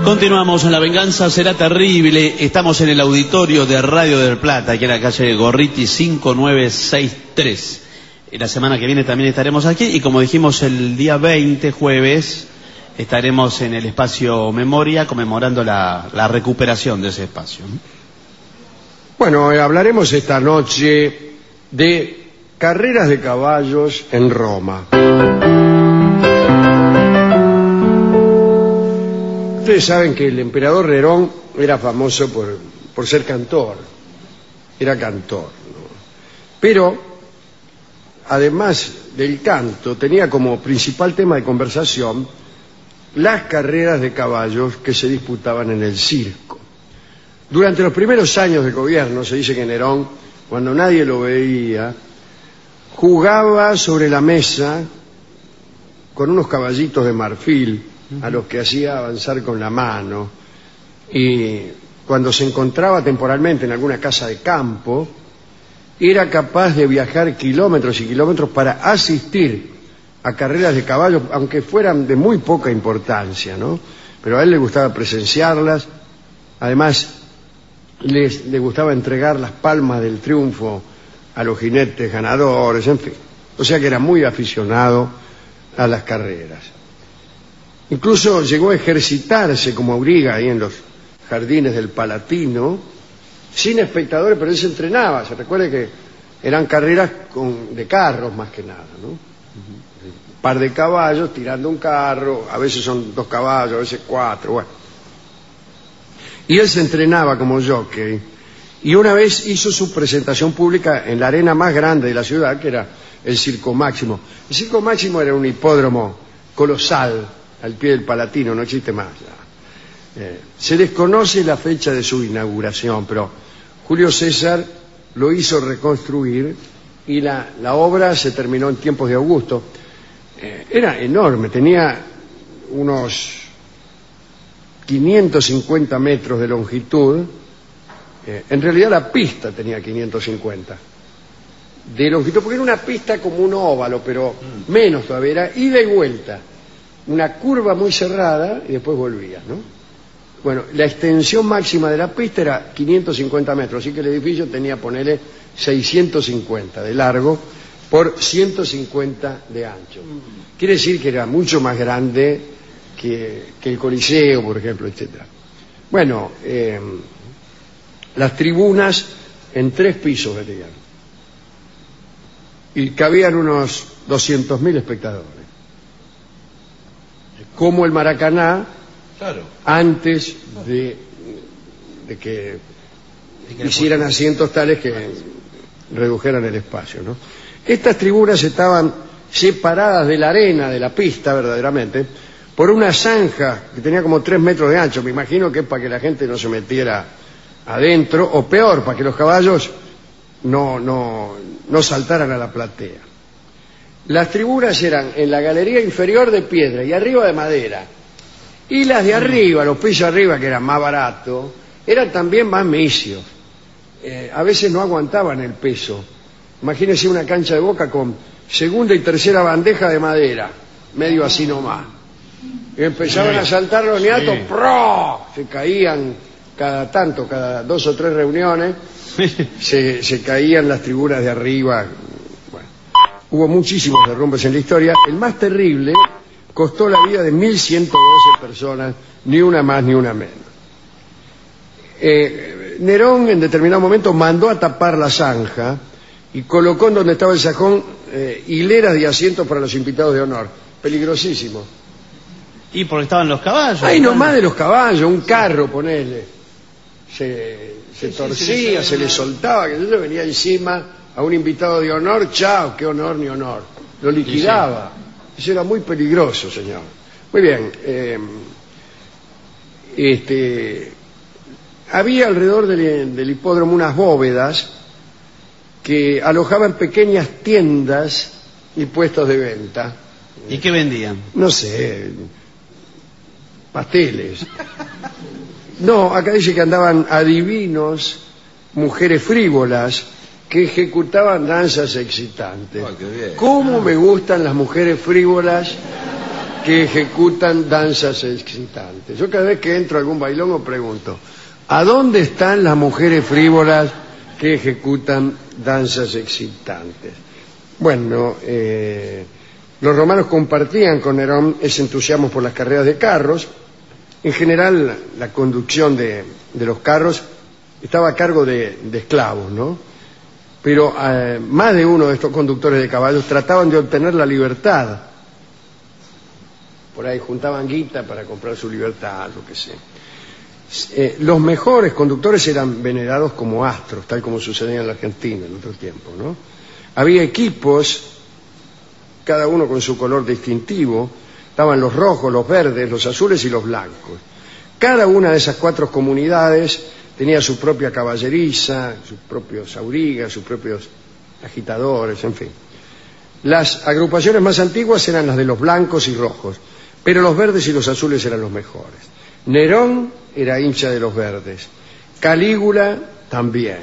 Continuamos en La Venganza Será Terrible. Estamos en el auditorio de Radio del Plata, aquí en la calle Gorriti 5963. La semana que viene también estaremos aquí y como dijimos el día 20, jueves, estaremos en el espacio Memoria conmemorando la recuperación de ese espacio. Bueno, hablaremos esta noche de carreras de caballos en Roma. Ustedes saben que el emperador Nerón era famoso por ser cantor, era cantor, ¿no? Pero además del canto tenía como principal tema de conversación las carreras de caballos que se disputaban en el circo. Durante los primeros años de gobierno se dice que Nerón, cuando nadie lo veía, jugaba sobre la mesa con unos caballitos de marfil a los que hacía avanzar con la mano, y cuando se encontraba temporalmente en alguna casa de campo era capaz de viajar kilómetros y kilómetros para asistir a carreras de caballos, aunque fueran de muy poca importancia, ¿no? Pero a él le gustaba presenciarlas. Además le gustaba entregar las palmas del triunfo a los jinetes ganadores, en fin. O sea que era muy aficionado a las carreras. Incluso llegó a ejercitarse como auriga ahí en los jardines del Palatino, sin espectadores, pero él se entrenaba. Se recuerde que eran carreras de carros más que nada, ¿no? Un par de caballos tirando un carro, a veces son 2 caballos, a veces 4, bueno. Y él se entrenaba como jockey, y una vez hizo su presentación pública en la arena más grande de la ciudad, que era el Circo Máximo. El Circo Máximo era un hipódromo colosal al pie del Palatino, no existe más ya. Se desconoce la fecha de su inauguración, pero Julio César lo hizo reconstruir y la obra se terminó en tiempos de Augusto. Era enorme, tenía unos 550 metros de longitud. En realidad la pista tenía 550 de longitud, porque era una pista como un óvalo, pero menos todavía, era ida y vuelta, una curva muy cerrada y después volvía, ¿no? Bueno, la extensión máxima de la pista era 550 metros, así que el edificio tenía, ponele, 650 de largo por 150 de ancho. Quiere decir que era mucho más grande que el Coliseo, por ejemplo, etcétera. Bueno, las tribunas en 3 pisos venían y cabían unos 200.000 espectadores, como el Maracaná, claro, antes de que hicieran asientos tales que redujeran el espacio, ¿no? Estas tribunas estaban separadas de la arena, de la pista verdaderamente, por una zanja que tenía como 3 metros de ancho. Me imagino que es para que la gente no se metiera adentro, o peor, para que los caballos no saltaran a la platea. Las tribunas eran en la galería inferior de piedra y arriba de madera. Y las de arriba, los pisos arriba, que eran más baratos, eran también más misios. A veces no aguantaban el peso. Imagínense una cancha de Boca con segunda y tercera bandeja de madera, medio así nomás. Y empezaban a saltar los niatos, sí. ¡Pro! Se caían cada tanto, cada 2 o 3 reuniones, se caían las tribunas de arriba. Bueno, hubo muchísimos derrumbes en la historia. El más terrible costó la vida de 1.112 personas, ni una más ni una menos. Nerón en determinado momento mandó a tapar la zanja y colocó en donde estaba el sajón hileras de asientos para los invitados de honor. Peligrosísimo. Y porque estaban los caballos. Ahí nomás de los caballos, un carro, ponele. Se torcía, se le soltaba, que yo le venía encima a un invitado de honor, chao, qué honor ni honor. Lo liquidaba. Eso era muy peligroso, señor. Muy bien. Había alrededor del hipódromo unas bóvedas que alojaban pequeñas tiendas y puestos de venta. ¿Y qué vendían? No sé, pasteles. No, acá dice que andaban adivinos, mujeres frívolas, que ejecutaban danzas excitantes. Oh, qué bien. ¿Cómo me gustan las mujeres frívolas que ejecutan danzas excitantes. Yo cada vez que entro a algún bailongo pregunto, ¿a dónde están las mujeres frívolas que ejecutan danzas excitantes? Bueno, los romanos compartían con Nerón ese entusiasmo por las carreras de carros. En general, la conducción de los carros estaba a cargo de esclavos, ¿no? Pero más de uno de estos conductores de caballos trataban de obtener la libertad. Por ahí juntaban guita para comprar su libertad, lo que sea. Los mejores conductores eran venerados como astros, tal como sucedía en la Argentina en otro tiempo, ¿no? Había equipos, cada uno con su color distintivo. Estaban los rojos, los verdes, los azules y los blancos. Cada una de esas 4 comunidades tenía su propia caballeriza, sus propios aurigas, sus propios agitadores, en fin. Las agrupaciones más antiguas eran las de los blancos y rojos, pero los verdes y los azules eran los mejores. Nerón era hincha de los verdes, Calígula también.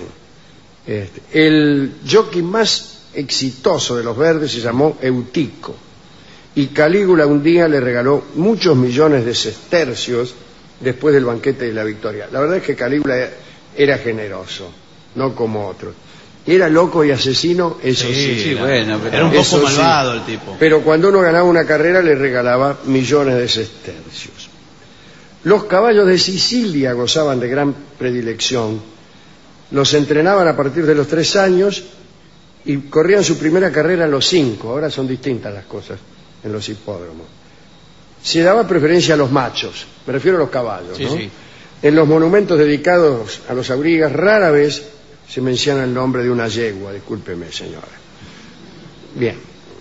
El jockey más exitoso de los verdes se llamó Eutico, y Calígula un día le regaló muchos millones de sestercios después del banquete de la victoria. La verdad es que Calígula era generoso, no como otros. Era loco y asesino, eso sí. Bueno, pero era un poco malvado el tipo. Pero cuando uno ganaba una carrera le regalaba millones de sestercios. Los caballos de Sicilia gozaban de gran predilección. Los entrenaban a partir de los 3 años y corrían su primera carrera a los 5. Ahora son distintas las cosas en los hipódromos. Se daba preferencia a los machos, me refiero a los caballos, ¿no? Sí. En los monumentos dedicados a los aurigas rara vez se menciona el nombre de una yegua, discúlpeme, señora. Bien,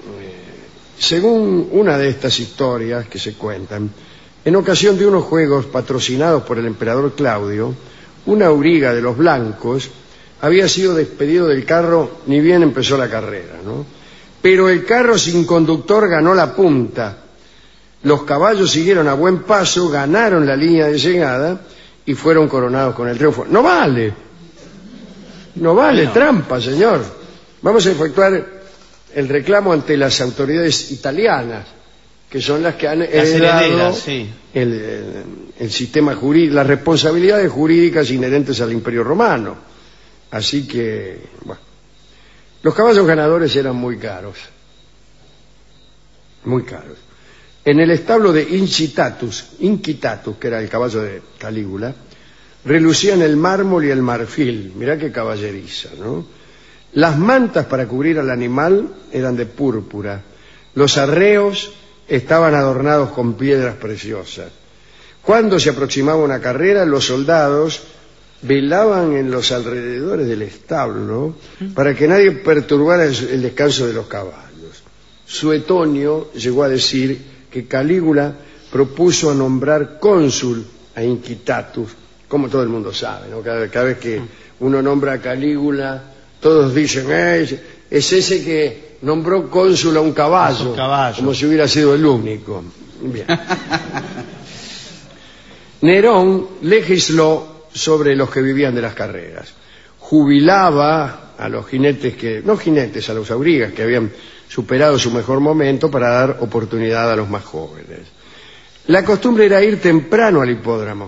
según una de estas historias que se cuentan, en ocasión de unos juegos patrocinados por el emperador Claudio, una auriga de los blancos había sido despedido del carro ni bien empezó la carrera, ¿no? Pero el carro sin conductor ganó la punta. Los caballos siguieron a buen paso, ganaron la línea de llegada y fueron coronados con el triunfo. ¡No vale! No vale, trampa, señor. Vamos a efectuar el reclamo ante las autoridades italianas, que son las que han heredado el sistema jurídico, las responsabilidades jurídicas inherentes al Imperio Romano. Así que, bueno, los caballos ganadores eran muy caros. Muy caros. En el establo de Incitatus, que era el caballo de Calígula, relucían el mármol y el marfil. Mirá qué caballeriza, ¿no? Las mantas para cubrir al animal eran de púrpura. Los arreos estaban adornados con piedras preciosas. Cuando se aproximaba una carrera, los soldados velaban en los alrededores del establo para que nadie perturbara el descanso de los caballos. Suetonio llegó a decir que Calígula propuso a nombrar cónsul a Incitatus, como todo el mundo sabe, ¿no? Cada vez que uno nombra a Calígula, todos dicen, es ese que nombró cónsul a un caballo, como si hubiera sido el único. Bien. Nerón legisló sobre los que vivían de las carreras. Jubilaba a los jinetes a los aurigas que habían superado su mejor momento para dar oportunidad a los más jóvenes. La costumbre era ir temprano al hipódromo,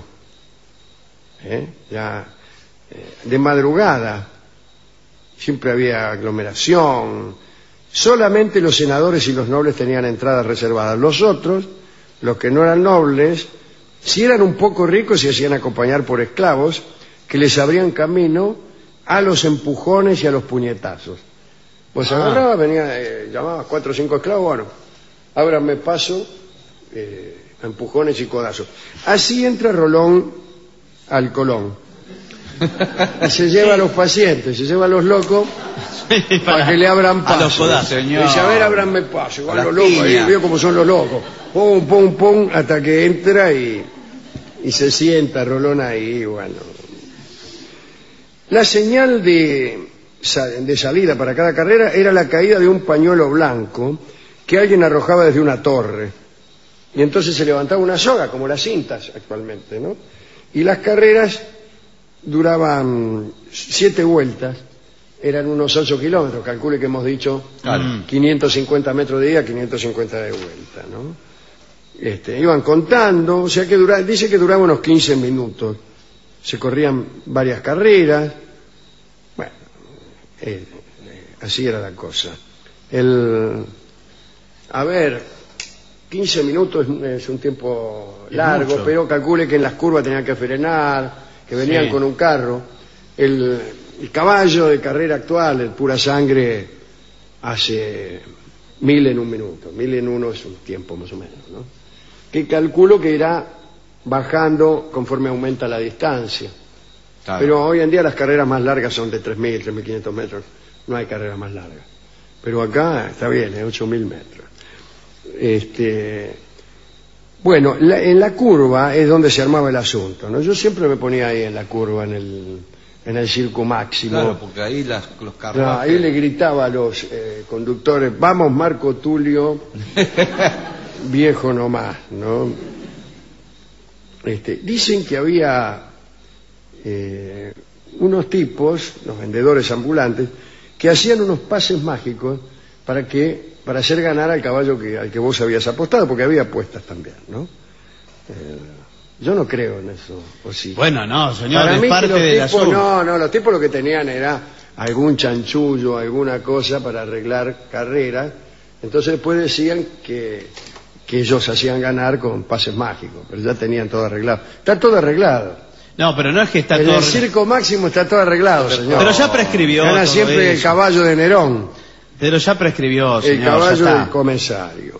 de madrugada. Siempre había aglomeración. Solamente los senadores y los nobles tenían entradas reservadas. Los otros, los que no eran nobles, si eran un poco ricos, se hacían acompañar por esclavos que les abrían camino a los empujones y a los puñetazos. Pues agarraba, llamaba 4 o 5 esclavos, bueno, ábranme paso, a empujones y codazos. Así entra Rolón al Colón. Y se lleva a los pacientes, se lleva a los locos para que le abran paso. A los codazos, señor. Dice, a ver, ábranme paso. Igual los locos, ahí veo cómo son los locos. Pum, pum, pum, hasta que entra y se sienta Rolón ahí, bueno. La señal de salida para cada carrera era la caída de un pañuelo blanco que alguien arrojaba desde una torre. Y entonces se levantaba una soga, como las cintas actualmente, ¿no? Y las carreras duraban 7 vueltas, eran unos 8 kilómetros, calcule que hemos dicho 550 metros de ida, 550 de vuelta, ¿no? Iban contando, o sea que dice que duraba unos 15 minutos. Se corrían varias carreras. Bueno, así era la cosa. A ver, 15 minutos es un tiempo largo, mucho. pero calcule que en las curvas tenían que frenar, que venían Sí. con un carro. El caballo de carrera actual, el pura sangre, hace 1000 en un minuto. 1000 en uno es un tiempo más o menos, ¿no? Que calculo que irá bajando conforme aumenta la distancia. Claro. Pero hoy en día las carreras más largas son de 3.000, 3.500 metros. No hay carreras más largas. Pero acá está bien, 8.000 metros. Bueno, en la curva es donde se armaba el asunto, ¿no? Yo siempre me ponía ahí en la curva, en el Circo Máximo. Claro, porque ahí los No, carruajes... ahí le gritaba a los conductores: vamos Marco Tulio, viejo nomás, ¿no? Dicen que había unos tipos, los vendedores ambulantes, que hacían unos pases mágicos para hacer ganar al caballo al que vos habías apostado, porque había apuestas también, ¿no? Yo no creo en eso, ¿o sí? Bueno, no, señor, Para es mí parte que los del tipos, asunto. no, los tipos lo que tenían era algún chanchullo, alguna cosa para arreglar carreras. Entonces después decían que ellos hacían ganar con pases mágicos, pero ya tenían todo arreglado. Está todo arreglado. No, pero no es que está En todo... el Circo Máximo está todo arreglado, señor. Pero ya prescribió Gana todo siempre el eso. caballo de Nerón, Pero ya prescribió, señor. el ya caballo está. del comisario.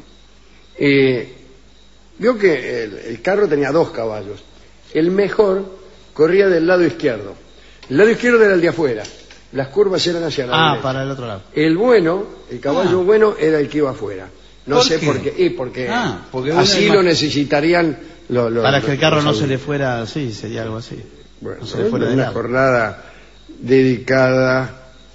Vio que el carro tenía 2 caballos. El mejor corría del lado izquierdo. El lado izquierdo era el de afuera. Las curvas eran hacia la derecha. Para el otro lado. El bueno, el caballo bueno, era el que iba afuera. No ¿Por sé qué? por qué. Porque uno así es lo más- necesitarían Para que el carro no se le le fuera así, sería algo así. Bueno, no se le es fuera de una lado. jornada dedicada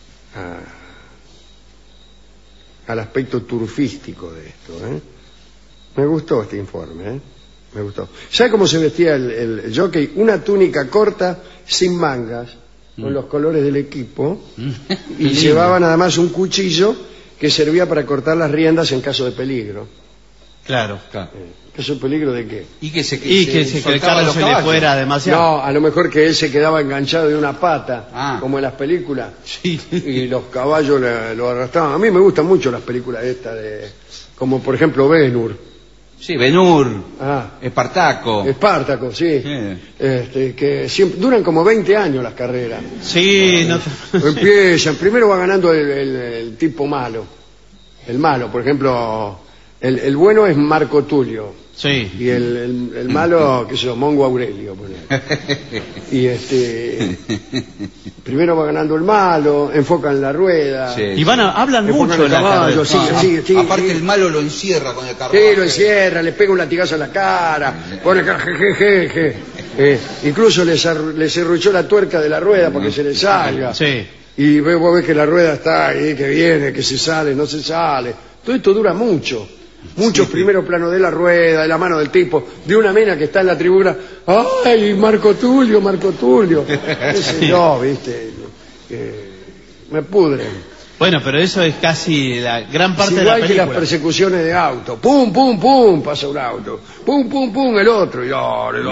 al aspecto turfístico de esto, ¿eh? Me gustó este informe, ¿eh? Me gustó. ¿Sabe cómo se vestía el jockey? Una túnica corta, sin mangas, con los colores del equipo, y Lindo. llevaba nada más un cuchillo que servía para cortar las riendas en caso de peligro. Claro. Claro. ¿Caso de peligro de qué? Y que Que el soltaban carro los se le caballos. fuera demasiado. No, a lo mejor que él se quedaba enganchado de una pata, Ah. como en las películas, Sí. y los caballos lo arrastraban. A mí me gustan mucho las películas estas, como por ejemplo Ben-Hur. Sí, Ben-Hur, Espartaco. Espartaco, sí. Sí. Que siempre, duran como 20 años las carreras. Sí, no... Empiezan, primero va ganando el tipo malo. El malo, por ejemplo, el bueno es Marco Tulio. Sí. Y el malo, qué sé yo, Mongo Aurelio, ponele. Y primero va ganando el malo, enfocan la rueda. Sí. Y hablan Enfocan mucho el en la caballo, carrera. sí. Aparte el malo lo encierra con el carro. Sí, lo encierra, le pega un latigazo en la cara, pone jejeje. Incluso le serruchó la tuerca de la rueda para que se le salga. Sí. Y vos ves que la rueda está ahí, que viene, que se sale, no se sale. Todo esto dura mucho. Muchos primeros planos de la rueda, de la mano del tipo, de una mina que está en la tribuna. ¡Ay, Marco Tulio! Qué sé yo, ¿viste? Me pudren. Bueno, pero eso es casi la gran Es parte de la igual que las película. persecuciones de auto. ¡Pum, pum, pum! Pasa un auto. ¡Pum, pum, pum! El otro. Y dale.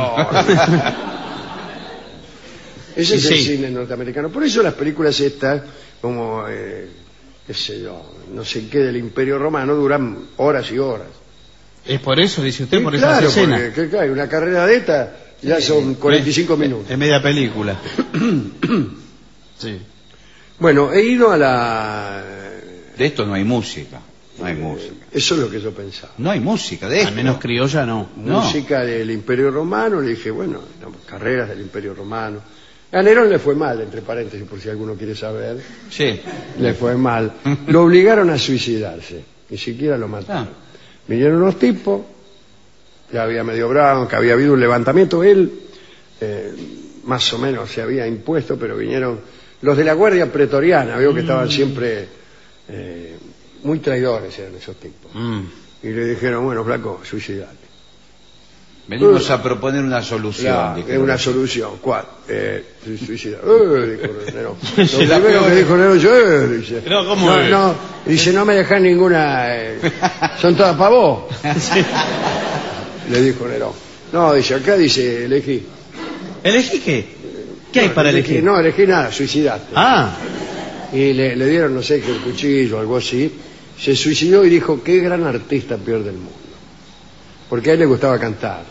Ese es el Sí. cine norteamericano. Por eso las películas estas, como, qué sé yo, no sé qué del Imperio Romano, duran horas y horas. Es por eso, dice usted, Sí, por claro, esas escenas. porque ¿qué hay? Una carrera de esta ya son 45 minutos. Es media película. Sí. Bueno, he ido a la... De esto no hay música. No hay música. Eso es lo que yo pensaba. No hay música de esto. Al menos criolla no. No. Música del Imperio Romano, le dije, bueno, carreras del Imperio Romano. A Nerón le fue mal, entre paréntesis, por si alguno quiere saber. Sí. Le fue mal. Lo obligaron a suicidarse, ni siquiera lo mataron. Vinieron unos tipos, ya había medio bravo, que había habido un levantamiento. Él, más o menos, se había impuesto, pero vinieron los de la Guardia Pretoriana, veo que estaban siempre muy traidores, eran esos tipos. Y le dijeron, bueno, flaco, suicidate. Venimos a proponer una solución. Ya, dijeron. es una solución. ¿Cuál? Suicidar. Dijo Nerón. Lo Sí, la primero peor. que dijo Nerón, yo, dice. Pero, ¿cómo no, es? no, dice, no me dejás ninguna. Son todas para vos. le dijo Nerón. No, dice, acá dice, elegí. ¿Elegí qué? ¿Qué hay para elegir? No, elegí nada, suicidaste. Ah, Y le dieron, no sé, que el cuchillo, algo así. Se suicidó y dijo, qué gran artista pierde el mundo. Porque a él le gustaba cantar.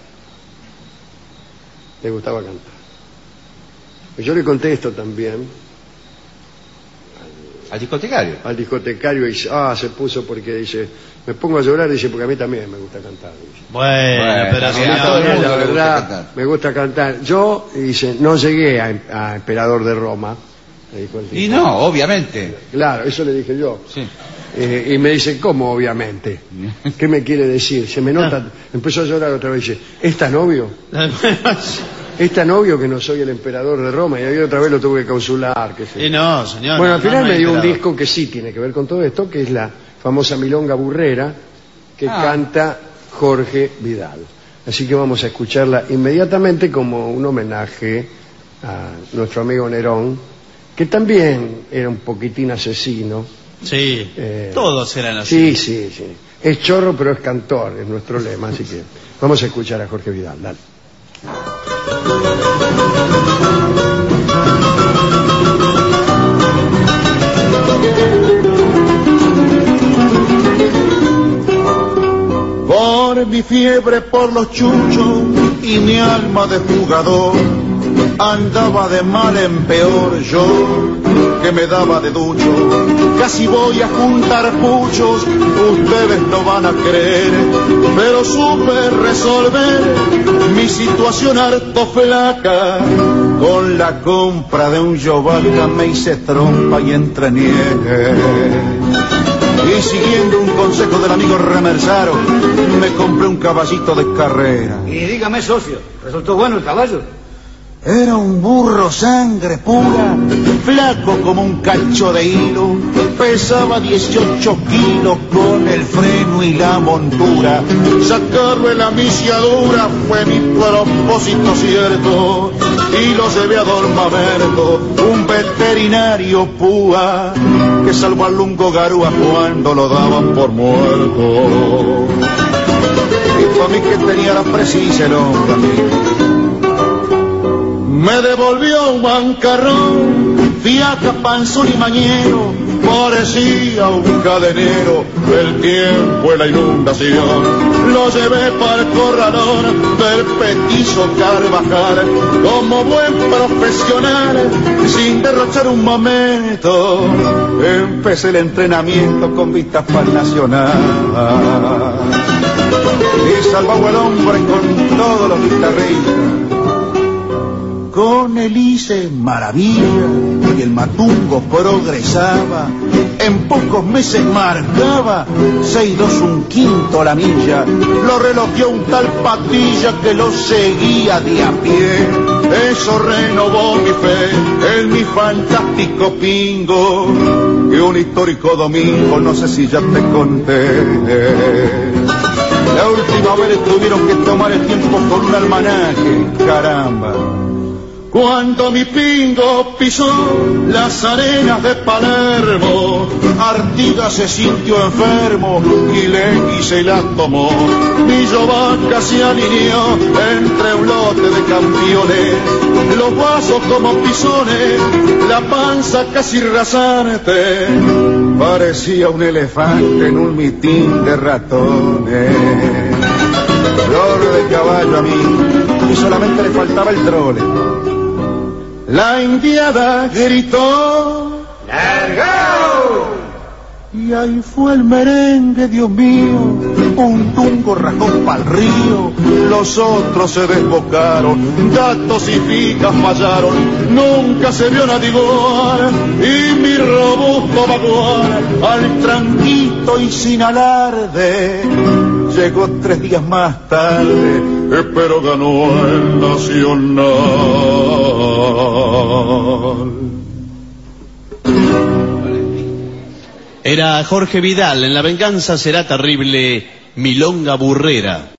Le gustaba cantar. Y yo le contesto también Al discotecario. al discotecario y dice, se puso porque dice, me pongo a llorar, dice, porque a mí también me gusta cantar. Dice. bueno, pero a si mí no, a todo el mundo La le gusta verdad, cantar. me gusta cantar. Yo, dice, no llegué a emperador de Roma. Le dijo el tipo. Y no, obviamente. Claro, eso le dije yo. Sí. Y me dice, ¿cómo obviamente? ¿Qué me quiere decir? Se me nota, empezó a llorar otra vez, dice, ¿es tan obvio? Es tan obvio que no soy el emperador de Roma, y ahí otra vez lo tuve que consular. Que sé. Y no, señor. Bueno, al final no me hay dio un emperador. disco que sí tiene que ver con todo esto, que es la famosa Milonga Burrera, que canta Jorge Vidal. Así que vamos a escucharla inmediatamente como un homenaje a nuestro amigo Nerón, que también era un poquitín asesino. Sí, todos eran así. Sí. Es chorro, pero es cantor, es nuestro lema, así que vamos a escuchar a Jorge Vidal. Dale. Por mi fiebre por los chuchos y mi alma de jugador, andaba de mal en peor yo, que me daba de ducho. Casi voy a juntar puchos, ustedes no van a creer, pero supe resolver mi situación harto flaca. Con la compra de un Yovaca me hice trompa y entreniegue. Y siguiendo un consejo del amigo Remersaro, me compré un caballito de carrera. Y dígame, socio, ¿resultó bueno el caballo? Era un burro sangre pura, flaco como un cacho de hilo, pesaba 18 kilos con el freno y la montura. Sacarle la misiadura fue mi propósito cierto, y lo llevé a Don Mamerto, un veterinario púa, que salvó al lungo Garúa cuando lo daban por muerto. Y para mí que tenía la precisa el hombre amigo. Me devolvió un bancarrón, fiaca, panzón y mañero, parecía un cadenero, el tiempo y la inundación. Lo llevé para el corralón del petizo Carvajal, como buen profesional, sin derrochar un momento. Empecé el entrenamiento con vistas para el Nacional. Y salvaba el hombre con todos los guitarristas. Con el hice maravilla y el matungo progresaba. En pocos meses marcaba 6-2 un quinto la milla. Lo relojeó un tal Patilla que lo seguía de a pie. Eso renovó mi fe en mi fantástico pingo. Y un histórico domingo, no sé si ya te conté. La última vez tuvieron que tomar el tiempo con un almanaque, caramba. Cuando mi pingo pisó las arenas de Palermo, Artigas se sintió enfermo y Leguy se la tomó. Mi Yovaca se alineó entre un lote de campeones, los vasos como pisones, la panza casi rasante, parecía un elefante en un mitín de ratones. Flor de caballo a mí, y solamente le faltaba el trole. La indiada gritó ¡largao! Y ahí fue el merengue, Dios mío, un tungo rajón pa'l río, los otros se desbocaron, gatos y ficas fallaron, nunca se vio nadie igual, y mi robusto bagual, al tranquito y sin alarde, llegó 3 días más tarde, pero ganó el Nacional. Era Jorge Vidal, en La venganza será terrible, Milonga Burrera.